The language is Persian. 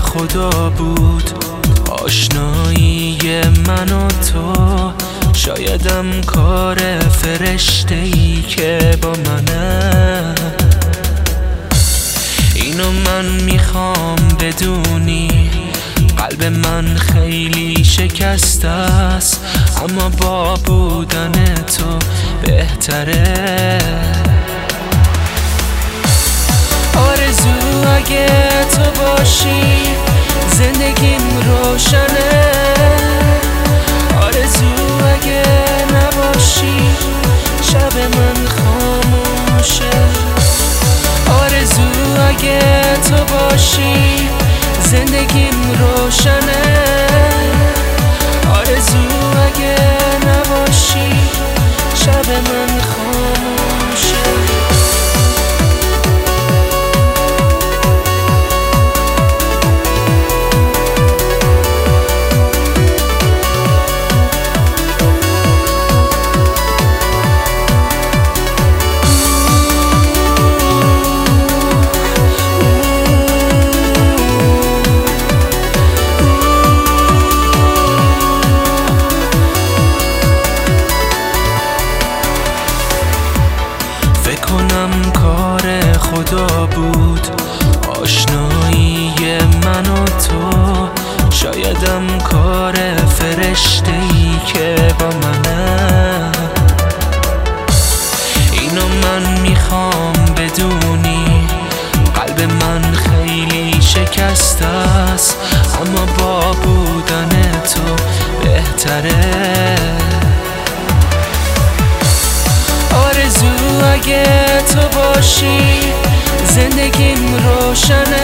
خدا بود آشنایی من و تو، شایدم کار فرشته‌ای که با منه. اینو من میخوام بدونی، قلب من خیلی شکسته است، اما با بودن تو بهتره. آرزو اگه تو باشی زندگیم روشنه، آرزو اگه نباشی شب من خاموشه. آرزو اگه تو باشی زندگیم روشنه، آرزو اگه نباشی شب من خاموشه. کنم کار خدا بود آشنایی من و تو، شایدم کار فرشته‌ای که با منه. اینو من میخوام بدونی، قلب من خیلی شکسته است، اما با بودن تو بهتره. آرزو اگه تو باشی زندگیم روشنه،